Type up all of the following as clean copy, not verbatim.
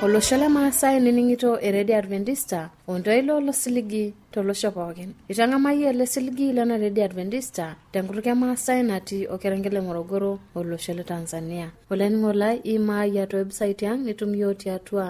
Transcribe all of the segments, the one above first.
Olosho Maasai niningito eredi Adventista ondoilo losiligi tolosho pookin. Itang'amayie ele siligi lena redi Adventista tenkutuk Maasai natii Okerengele Morogoro olosho le Tanzania. Olainining'oni imaayia to website yang nitum yiok tiatua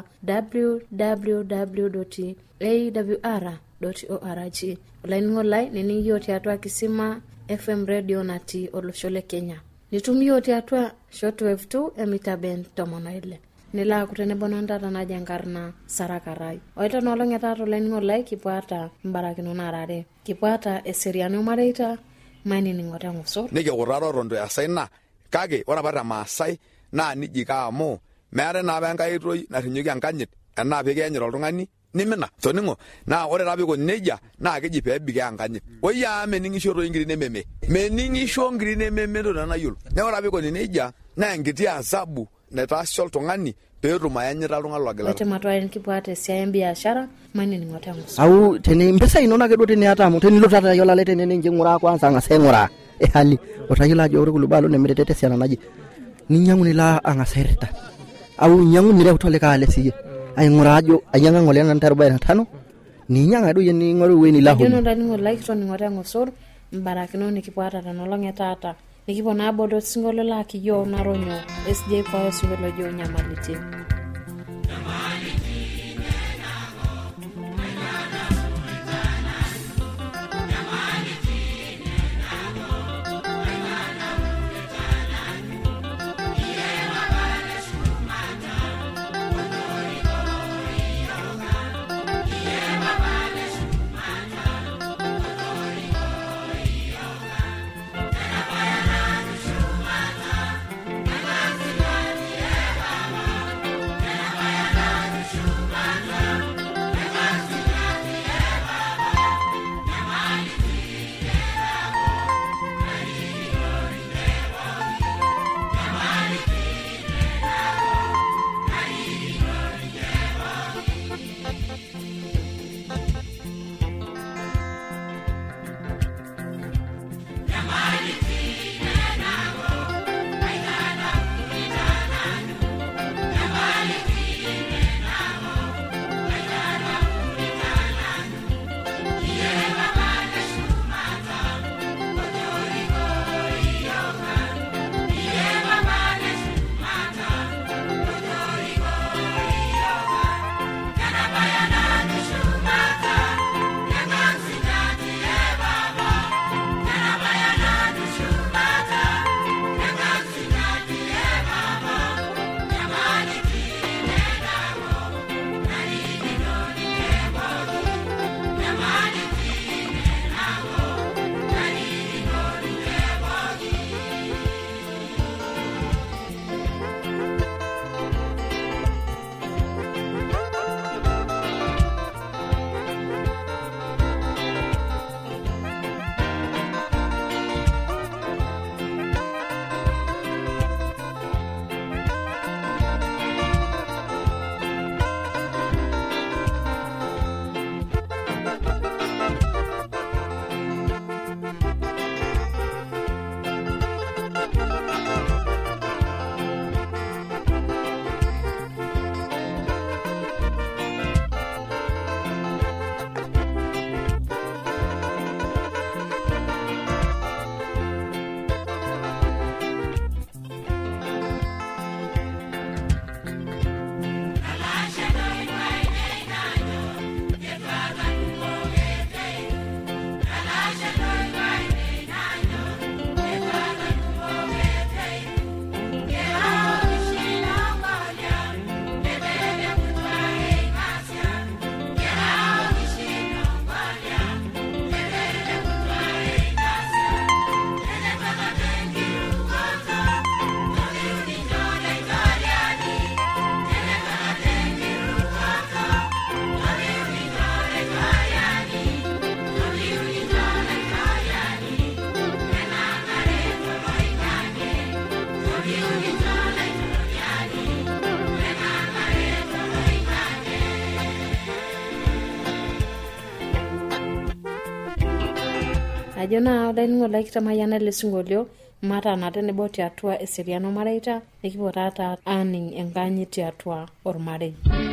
www.awr.org. Olainining'oni nining yiok tiatua Kisima FM radio natii olosho le Kenya. Nitum yiok tiatua shortwave 2 emita band 16. Nila kutene bonandata na jankarna sarakarai. Oita nolong etato olainining'oni kipuata mbarakino narare. Kipuata eseriani omareita mainining'ote ng'osor. Nikiutaro rondo ya saina kake ore apa Maasai naa nijika amu meeta naa apa enkai oitoi narinyoki enkanyit enaa pee kienyit oltung'ani nimina toningo naa ore taa piko neija naa keji pee ebikoo enkanyit. Oyia meningisho toi ngiri nememe. Meningisho ngiri nememe to nanayiolo. Neeku ore piko neija naa enkiti asabu netaasisho oltung'ani peetum ayanyita oltung'ani logila. Ete matwaen kipuata esiai biashara mainining'ote ng'osor. Au tene mpesa inona kedo tene hata amu tene lotata yola lete nene ng'ura kwanza ng'asa ng'ura hali otayila ajo ore kulubalo nemetete siana naji ninyangu nila angaserta au nyangu nire kutoleka alesiye ay ng'ura ajo ayanga ngole nan 45 ninyanga do yeni ng'ore weni laho jono ndaningo like to ningote ng'osor mbarakino nikipuata tanolong etata nikipona bodo singolo laki yo naronyo SJ Power singolo jo nyamaliti. Ajona daingo like tamayana lesingolio mata na tenebo tiatua eseriano mareita nikipuo taata aning enkanyit tiatua ormarei.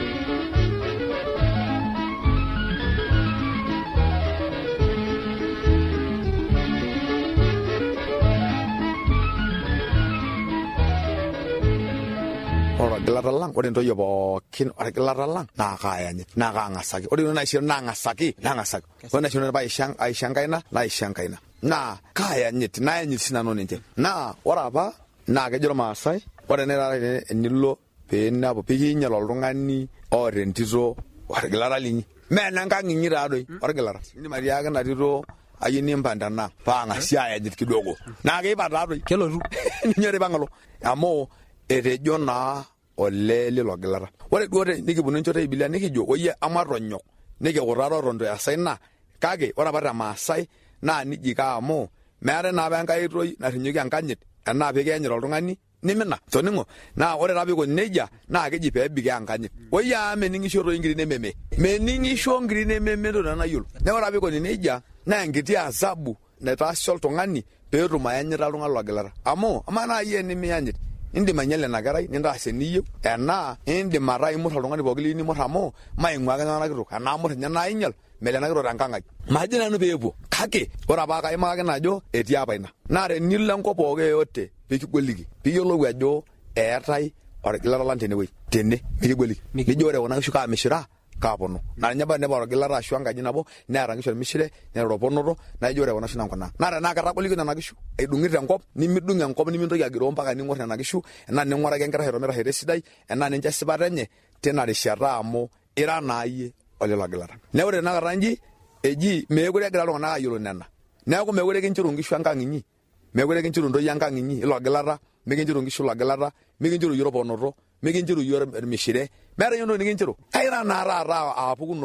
Orgilata lang, ore ntoyie pookin orgilata lang naa kaayanyit naa kaangasaki. Ore ino naisho naangasaki. Ore naisho aisho enkaina naisho enkaina. Naa kaayanyit naayanyit sinanu ninche. Naa ore apa naa kejo irmaasai ore netaata enilo peenapu pikiinyal oltung'ani oota entito orgilata linyi. Mee enenkang inyi taadoi orgilata. Indim atiaki ina tito ayieu nimpanda naa paang'asi aayanyit kidogo. Naa keipa taadoi kelotu ninye tipang'alo amu etejo naa olee lilo gilata. Ore duo nikipunu enchoto e Biblia nikijo oyie amatonyok nikiutaro rondo esaina kake ore apa te Maasai naa nijika amu meetai naa apa enkai toi narinyoki enkanyit enaa pikiyanyit oltung'ani nimina toning'o naa ore taa piiko nejia naa keji peebikoo enkanyit. Oyie mening'isho toi nkiri nememe. Mening'isho nkiri nememe ntoki nayiolo. Neeku ore piiko nejia naa enkiti asabu naitaasi oltung'ani peetum ayanyita oltung'ani logilata. Amu amaa naa iyie nimiyanyit indim anyala ina kerai nintaas eniyieu enaa indim ataa imur oltung'ani pooki liyieu nimur amu maing'uaki nena kitok enaa mur ninye naa inyal mele ena kitok tenkang' ai. Majo nanu peepuo kake ore apa kaimakaki najo etii apa ina. Naa tenilo enkop pooki yoyote pikigoliki piyiolou ajo eetai orgilata lang tenewueji tene mikigoliki. Nijo ore kuna kishu kaamishira kaaponu. Naa ninye apa nepa orgilata ashu enkaji nabo neeta nkishu ormishire neeta orponoto naa ijo ore kuna kishu nankuna. Naa tenaa ketagoliki nena kishu aidung'ito enkop nimidung' enkop nimintoki agiroo mpaka ning'or nena kishu enaa ning'uraki enkerai metashaita esidai enaa ninche esipata enye tina rishata amu ira naa iyie olelo gilata. Neeku ore tenakata nji eji meekure egira iltung'anak ayiolo nena. Neeku meekure kinchiru nkishu enkang' inyi. Meekure kinchiru ntoyie enkang' inyi ilo gilata, mikinchiru nkishu ilo gilata, mikinchiru iyie orponoto, mikinchiru iyie ormishire. Meeta iyie ntoki nikinchiru. Kaira naa taata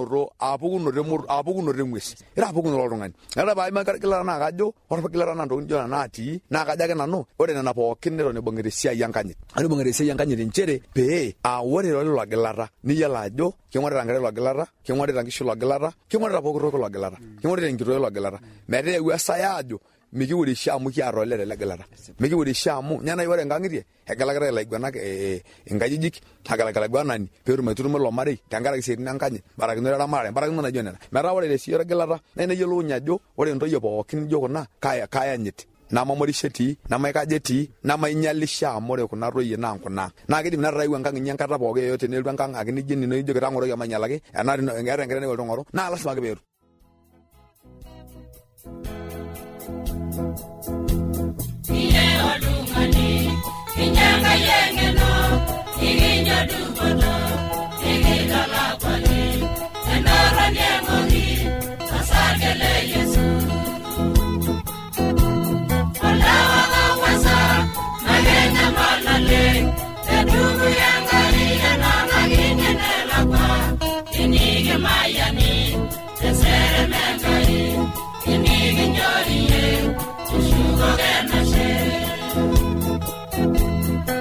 aapukunoto eng'ues. Ira apukunoto oltung'ani. Ore paimaki orgilata naa kajo ore orgilata naa ntokitin nijo naatii naa kajo ake nanu ore nena pookin neton ibung'ita esiai enkanyit. Ore ibung'ita esiai enkanyit nchere pee ore lelo gilata niyiolo ajo king'orita nkera ilo gilata, king'orita nkishu ilo gilata, king'orita pooki toki ilo gilata, king'orita enkitoo ilo gilata. Metaa eewuo esaya ajo mikiurisha amu kiata olere le gilata. Mikiurisha amu nye nai ore enkang'itie egelakita ilaiguanak inkajijik agelakita ilaiguanani peetum aitutum ilo marei tenkaraki siaitin enkanyit barakinore eramatare barakinoto naijo nena. Metaa ore tesiai orgilata naa neyiolounye ajo ore ntoyie pookin nijo kuna kaayanyit namamorisho etii namaikaja etii namainyalisha amu ore kuna toyie naa nkuna. Naa kidim netarayu enkang' inyi enkata pooki yoyote nelotu enkang' ake nijo nijo kitang'oroki amainyalaki enaa eeta enkerai nikolto ng'oro naa lasima ake peetu. Inyanga yengeno, iginyo dubono, igidala kwali, enara nyemogi, asagele Yesu. Olawa kawasa, magenya malale, edugu yangari enana ginyenela kwa, inige mayani, tesere mengai, inige nyoriye, ushugo genashe.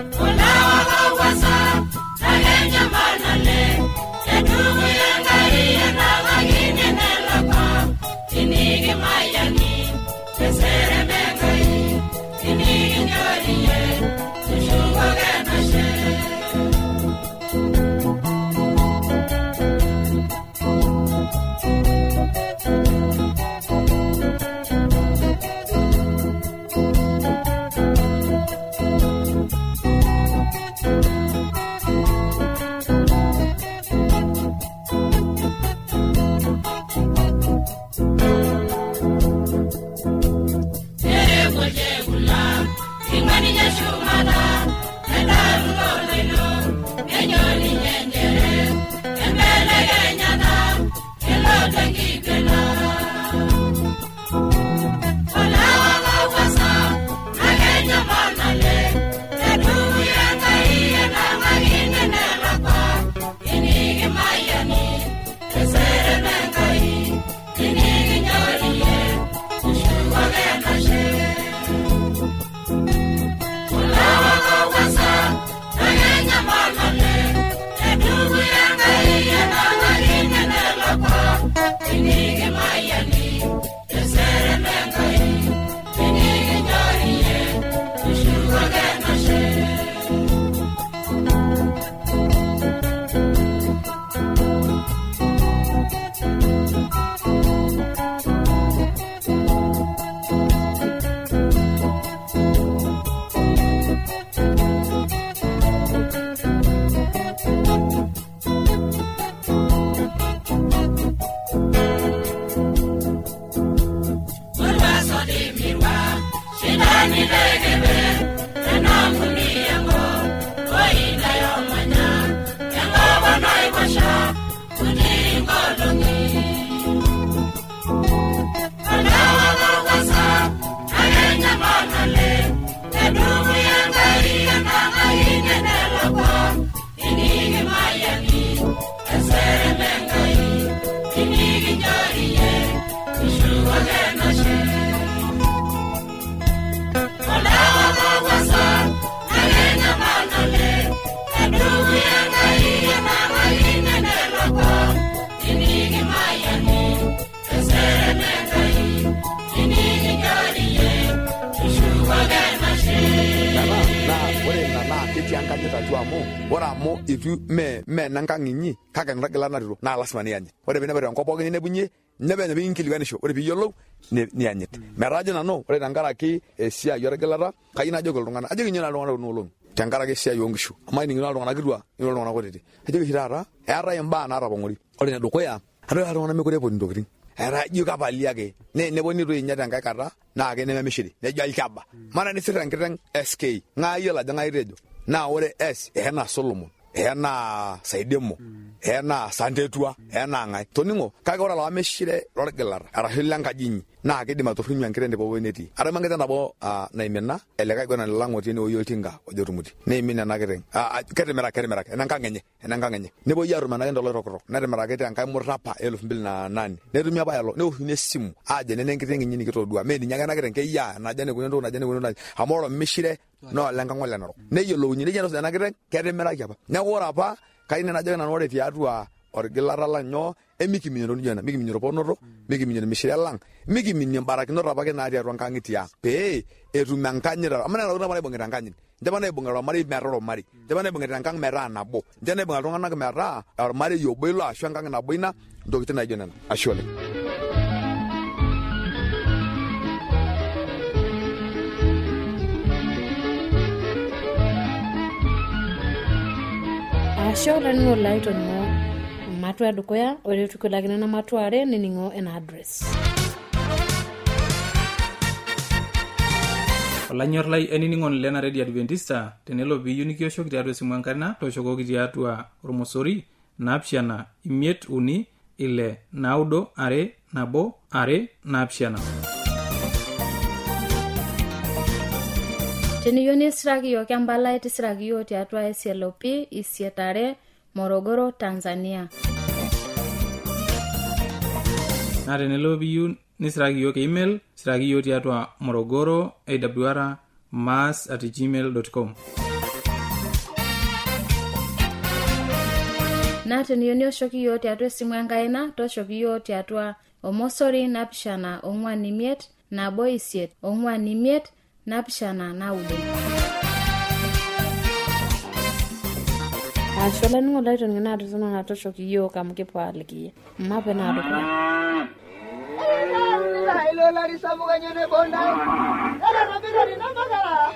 uningolongi alawa kawasa agenya manale edugu yangari na ingenela kwa inigi mayani esere mengai inigi jariye ishuwa genashe alawa kawasa agenya manale edugu yangari na ingenela kwa inigi mayani esere mengai inigi jariye ishuwa genashe ore ina naa ketii enkanyit atua amu ore amu itu me enenkang inyi kake niragila natito naa lasima niyanyit ore piinepu enkop pookin ninebunye nepenye pikinkilikuanisho ore piiyiolou niyanyit metajo nanu ore tenkaraki esiai orgilata kayieu najoki iltung'anak ajoki nyoo iltung'anak kuna olong'i tenkaraki esiai oonkishu amu aining'ito iltung'anak kituak ning'ito iltung'anak kutitik ajoki oshi taata eetai imbaa naatapong'ori ore enedukuya adol iltung'anak mekure eponu ntokitin era ijo kapali ake neponi itu inya tenkae kata naa ake nememishiri nejo alchaba mana nisir enkiteng SK ng'ayiolo ajo ng'ae itejo naa ore S eena Solomon eena Saidemo eena Santetua eena ng'ae toning'o kake ore olawa mishire lorgilata arashu lenkaji inyi naa kidim atorrinyu enkiteng tepooki netii atama enkiteng nabo naimina elikae aiguanani lang otii enewueji oltinga ojo Tumuti neimin ena kiteng ketimiraki enenkang enye nepuoi atum ena kiteng toloitokitok netimiraki tenkae murrapa 2008 netumi apa elo neoshuni esimu ajo nene enkiteng inyi nikitodua meninye ake ena kiteng keyia najo enikuni entoki amu ore mishire no lenkang ole Narok neyiolounyi nejia ena kiteng ketimiraki apa neeku ore apa kayieu najoki nanu ore tiatua orgilata lang nyoo emikiminie ntokitin nijo ena mikiminie orponoto mikiminie mishire lang mikiminie mbarakinot apake natii atua nkang'itie ang pee etum enkanyit amu nena tokitin apa naibung'ita enkanyit nche apa naibung'ita ormarei metaa ormarei nche apa naibung'ita enkang metaa nabo nche naibung'ita iltung'anak metaa ormarei obo ilo ashu enkang nabo ina ntokitin naijo nena ashe oleng. Ashe oleng olaitoning'o matua edukuya ore tukulakina na matuare nining'o ena address. Olanyor lai enining'o lena Radio Adventista tenelo piiyieu nikioshoki tiatua esimu enkarna tooshokoki tiatua ormosori 753 Teniyieu nisiraki yiok empalai tisiraki yiok tiatua SLP Isietare Morogoro Tanzania. Na tenelo piiyieu nisiraki yiok email siraki yiok tiatua Morogoro awr@gmail.com. Na teniyieu nioshoki yiok tiatua esimu enkaina tooshoki yiok tiatua Omosori 745 185 745 Ashola ningo laito ngina tuzono na toshoki yo kamkipo aliki mape na adukwa ilo la risabuka nyene bonda era rabira ninamagala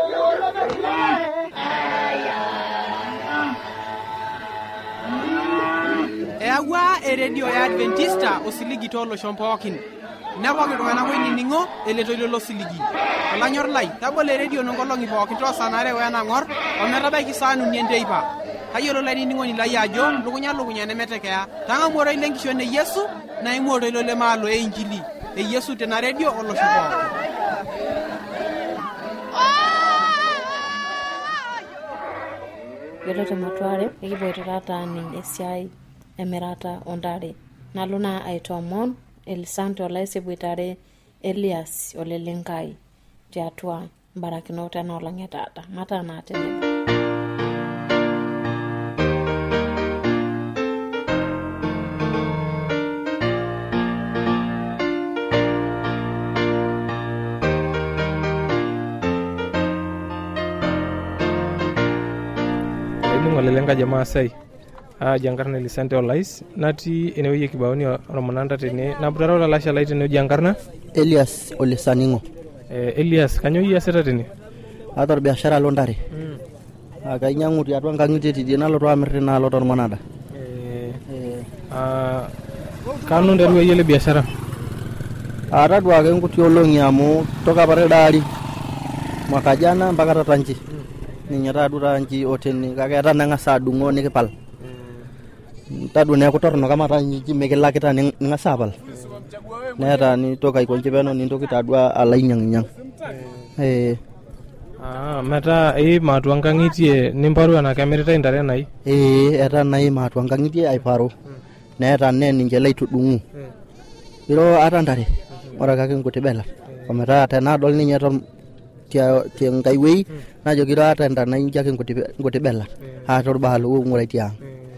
ewa radio ya Adventista osiligi tolo shompookin nepoki tung'anak oinining'o eletoilo siligi olanyor lai tabole radio nongolongi pookin tosanare wenang'or ometabaiki saa uni enteipa kayiolo lainining'oni lai ajo lukunya nemetekea tang'amuoro ile nkishon e Yesu na imuoro ilo lemaalo e injili e Yesu tena radio olosho pookin. Gelote matuare ekiboito tata ning esiai emirata ondare naluna aitomon Elisante olaisebutare Elias olelenkai tiatua mbarakinot ena olang'e tata mata na tenebo. Lelenga jamaa sai jankarna Elisante olais nati enewueji kibaoni romananda tene nabutara wala lasha lai tene jankarna Elias olesaningo Elias kanyo yaseta tene ator biashara londare akainyangu tiatua nkang'ite tidie naloto amirri naloto ormonada kanu nderu yele biashara atadua ake nkuti olong'i amu toka pare dari mwaka jana mpaka tatanji ninye taduta nji oteni kake etanang'asa adung'o nikipal tadu neeku torrono kama tanyi mikilakita ning'asa apal neeta nitoki aikonji peno nintoki tadua alo ainyang'inyang'. Metaa iima atua nkang'itie nimparu enaa kemiritai intare nai? Eeta naima atua nkang'itie aiparu neeta ninche laitudung'u iro ata ntare ore kake nkuti belat ometaa tenadol ninye tienkai wei najo kiro ata ntana inji ake nkuti belat ata orbaalo ong'urai tiang'.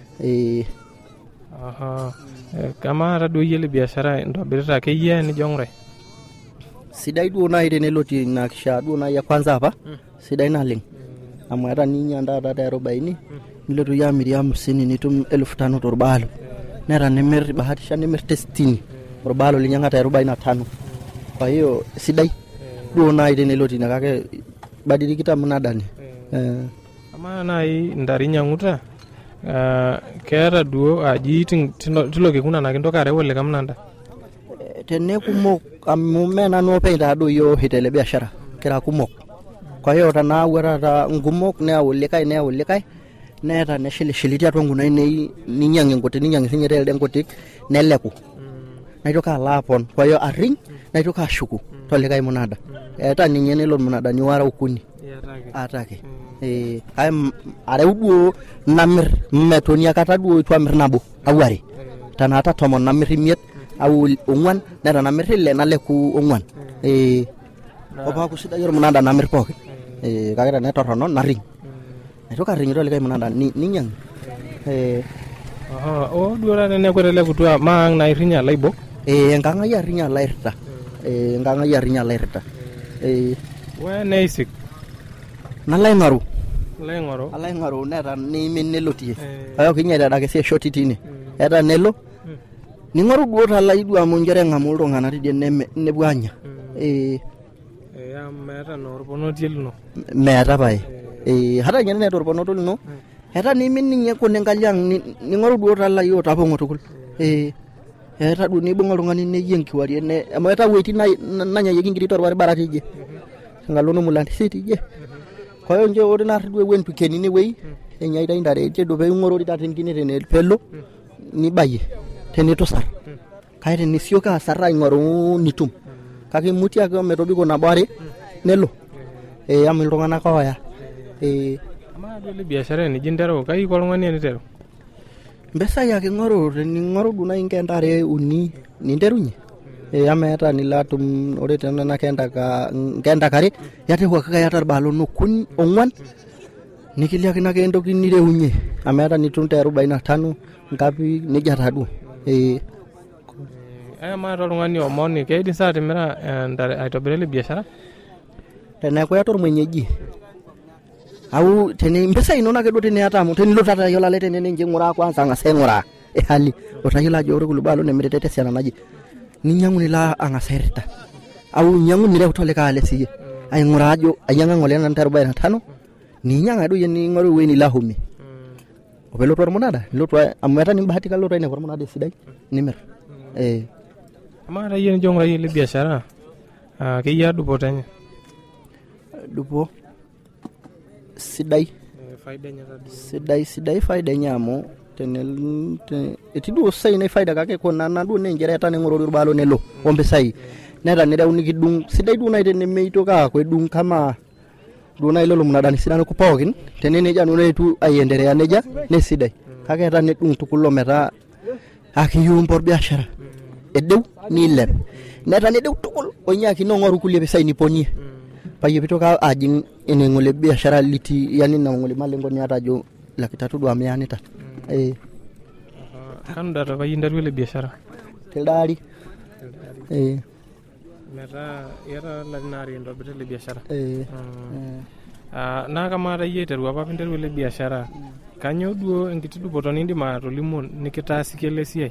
Kama ata duo yie le biashara intobirita akeyie nijo ng'urai? Sidai duo nai teneloti ina kishaa duo nai ya kwanza apa sidai naleng' amu eeta ninya ndata te 40 nilotu yie amiri 50 nitum 1500 torbaalo neeta nimir bahatisha nimir 60 orbaalo linyang'a te 45. Kwa hiyo sidai duo nai teneloti ina kake badilikita mnadani. Ama nai ntare inyang'uta keeta duo aji tiloki kuna nakintoki areu olikae mnanda? Tenekumok amu menanu openy taado yo hitele biashara kira kumok. Kwa hiyo tanaawa tata nkumok neyau likae neeta neshilishiliti atua nkunai ninyang'e nkuti ninyang'e sinye telde nkutik neleku naitoki alo apon. Kwa hiyo aring naitoki ashuku tolikae mnada eeta ninye nelo mnadani wara ukuni atake. Areu duo namir metoni akata duo itu amir nabo aware tanata tomon namir imiet au ong'uan neeta namir ile naleku ong'uan. Opaaku sidai ormunada namir pookin kake tenetorrono naring naitoki aring tolikae munada ninyang'. Duo taata teneeku etelekutua maang' nairinya laibok? Enkang' ai arinya lairita. We neisik? Nalo aing'oru neeta niimin nelotie kake kinyarita ake sie shoti tine eeta nelo ning'oru duo talai duo amu njere ng'amu iltung'anak tidie nepuo anya. Meeta orponotie lino? Meeta pae. Hata nye neeta orponoto lino eeta niimin ninye kune nkaliang' ning'oru duo talai otapong'o tukul. Eeta duo nibung' oltung'ani neyieng' kiwarie amu eeta weitin nanyayieki nkiri torbaribara tije ngalo Mulanti City je. Kwa hiyo nje ore narri duo ewuei pikeni inewei enyaita intare chedo peing'orori taata enkine tenepelo nibayie tenitusar kake tenisioki asar aing'oru nitum kake imutie ake metobiko nabo are nelo amu iltung'anak ooya. Ama duo le biashara eniji interu kai iko oltung'ani eniteru? Mbesai ake ing'oru tening'oru duo nai nkentare uni ninterunye ama eeta nilo atum ore tenena nkenta kare yate huakika yata irbaalo okuni ong'uan nikiliakino ake entoki nireunye ama eeta nitum te 45 ngapi nejia taduo. Ama eeta oltung'ani omoni keidim saa atimira ntare aitobirie le biashara? Teneeku iyata ormwenyeji au mbesai inonok ake duo teniata amu tenilo taata tayiolo ale tenenje ng'uraa kwanza ang'asa aing'uraa hali otayiolo ajo ore kulo baalo nemirita tesiana naje ninyang'u nilo ang'asa airita au nyang'u nireu tolikae ale siye aing'uraa ajo ainyang'a ng'ole nanu te 45 ninyang'a duo yie ning'oru ewuei nilo ahomie opelotu ormunada nilotu amu eeta nimbahatika lotu ainepu ormunada esidai nimir. Ama ata yie nijo ng'urai le biashara keyia dupoto enye? Dupo sidai sidai faida enye amu etii duo sai na faida kake kuna duo nenjere eeta ning'orori orbaalo nelo ompesai neeta nireu nikidung' sidai duo nai tenemeitoki aaku edung' kama duo nai lelo munadani sidano pookin teneneja nanu etu aiendelea neja nesidai kake eeta nedung' tukul ometaa akiyumpa biashara edeu nilep neeta nedeu tukul onyaakino ng'oru kulie pesai niponie payie pitoki ajing' ene ng'ole biashara liti yani na ng'ole malengo niata ajo 300 duo ameanita. Kanu data payie interu le biashara? Tildari. Metaa iyata larin aare intobirita le biashara? Naa kamaata yie aiteru apa pinteru le biashara kanyoo duo enkiti dupoto nindim atolimu nikitaasikie ele siai?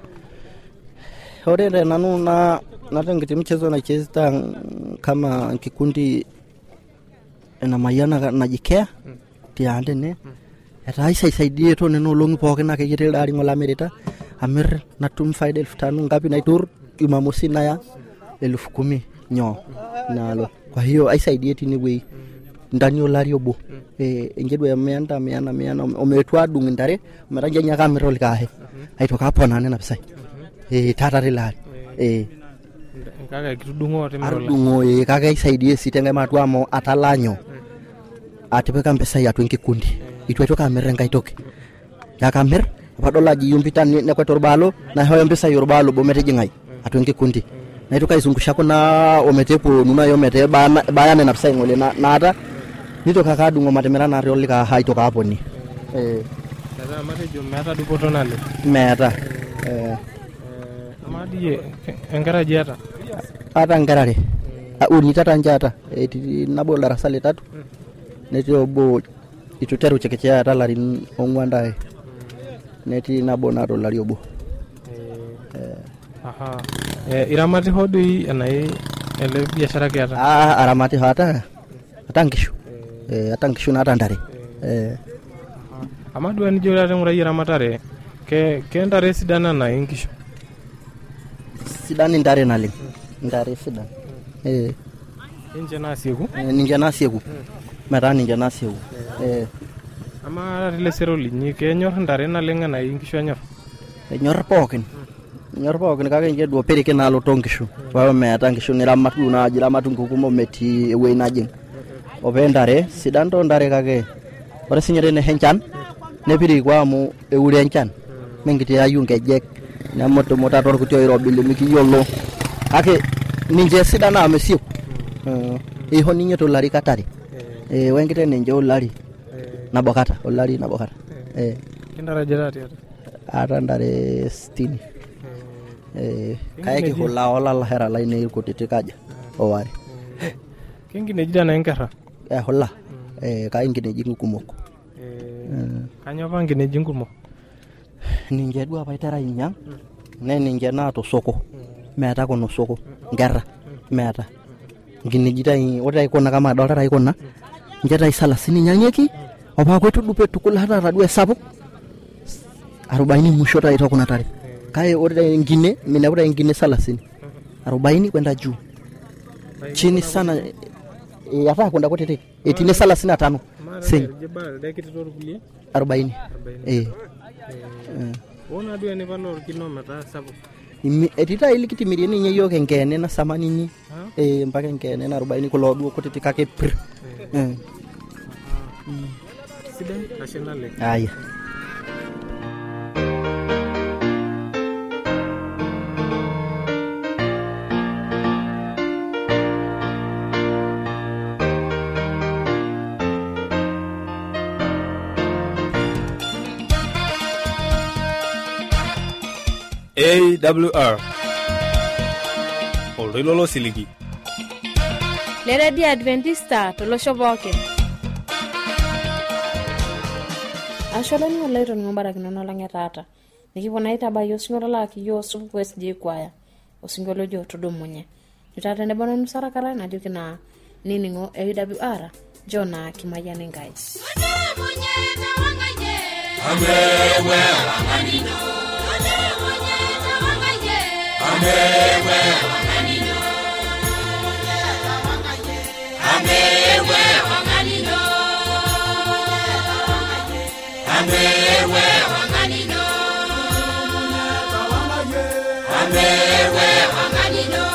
Ore nanu naata enkiti mchezo nacheza kama kikundi ena Mayiana naji Care tiande ne etaa isaidie to neno olong'i pookin ake yie telde ari ng'ole amirita amir natum faida 5000 ngapi naitur Jumamosi naya 10,000 nyoo nalo. Kwa hiyo aisaidie tine wei ndani olari obo enkedua emeanda meana ometua adung intare ometanya kamera olikae aitoka apona nena pisai tata rilari kake kitudung'o timiro adung'o kake isaidie si tengai matua amo atalanyo atipika mpisai atua enkikundi itu aitoka amir enkai toki yakamir padol aji yumpita nekwet orbalo nahoyo mpisai orbalo bometijing'ai atua enkikundi naitoka izungusha kuna ometepo nuna yomete baya nena pisai ng'ole naata nitoka kadung'o matimira nari olika haitoka aponi Tata matejo meeta dupoto nale meeta amadie enkaraji ata nkarare uni tata njata nabo darasa le 3 netii obo ituteru chekechea ata larin ong'uan ndae netii nabo nato lari obo iramati hodoi enai ele biashara kiata aramati hata nkishu naata ntare amadua nijo ate ng'urai eramatare ke ntare sidan enaa inkishu sidan intare naleng ntare sidan ninche nasieku metaa ninche nasieku ama tile sero linyi kenyor ntare naleng enaa inkishu enyor pookin kake ninche duo perike naaloto nkishu paa meeta nkishu niramat duo naaji ramatu nkukumok metii ewuei najing ope ntare sidan to ntare kake ore sinye tenehe enchan nepiriku amu eure enchan menkiti ayu nkejek nemutumut atua orkuti oirobi lemikiyiolo kake ninche sidan amu mesieku iho ninye tolari katare wenkite ninche olari nabokata kintarajita tiata ata ntare 60 kaya kihula olala hera laine irkutitik aja oware kinkinejida na inkerra hula kaya nkinejik kumok kanyo apa nkinejik kumok ninche duo apa itera inyang ninche naato soko meeta kono soko nkerra meeta nkinejik ore aikuna kama adolta aikuna ninche tai 30 nyanyeki opa kwetu dupe tukula hata duo esapuk 40 mwisho tai tokuna tare kaya ore ngine minauta ngine 30 40 kwenda juu chini sana hata kwenda kote etine 35 sing 40 ona duo ni valor kilometer sabu etita ili kitimirie ninye yoke ngene na samanini mpaka ngene na 40 kulo duo kote kake pr sida nationale aya AWR Ololo Siligi Leredi Adventista tolosho pookin Asholani olaito ngombarakino nolang'e taata nikipona itabayo singolo laki yo supu SJ kwaya osingolo jo tudumunye nitata ne bono nsarakala na dikina niningo AWR Jona Kimayane ngai Amewe wanganino Amewe wanganino Amewe wanganino Amewe wanganino Amewe wanganino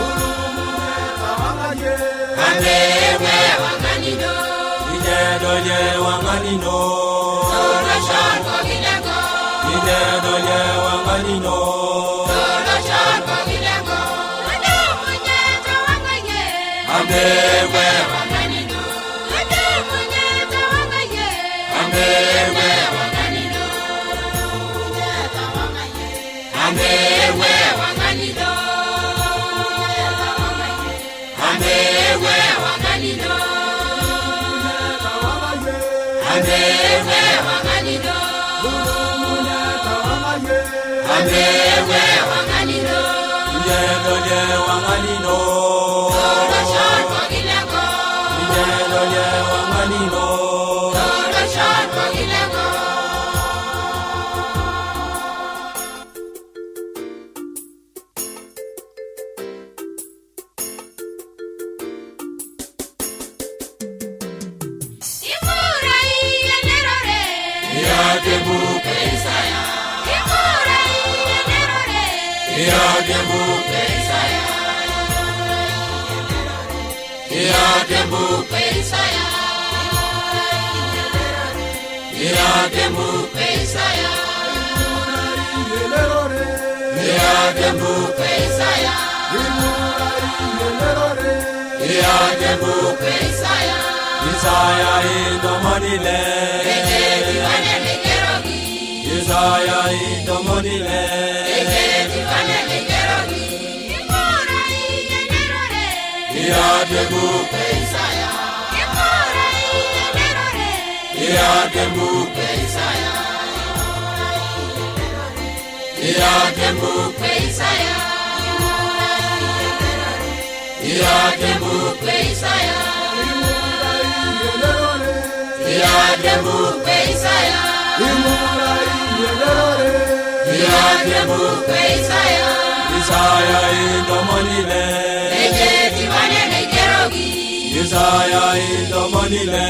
Amewe wanganino Ijedoje wanganino Sorashon kogilengo Ijedoje wanganino Amewe wanganino Amewe wanganino Amewe wanganino Amewe wanganino Amewe wanganino Amewe wanganino Yedoje wanganino Isaya. Iadembu Isaya. Iadembu Isaya. Iadembu Isaya. Iadembu Isaya. Iadembu Isaya. Isaya indomonile. Isaya indomonile. Iadembu Isaya. Iadembu Isaya. Iadembu Isaya. Iadembu Isaya. Iadembu Isaya. Iadembu Isaya. Isaya indomonile. Isaya indomonile.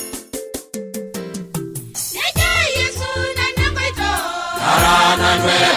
Arana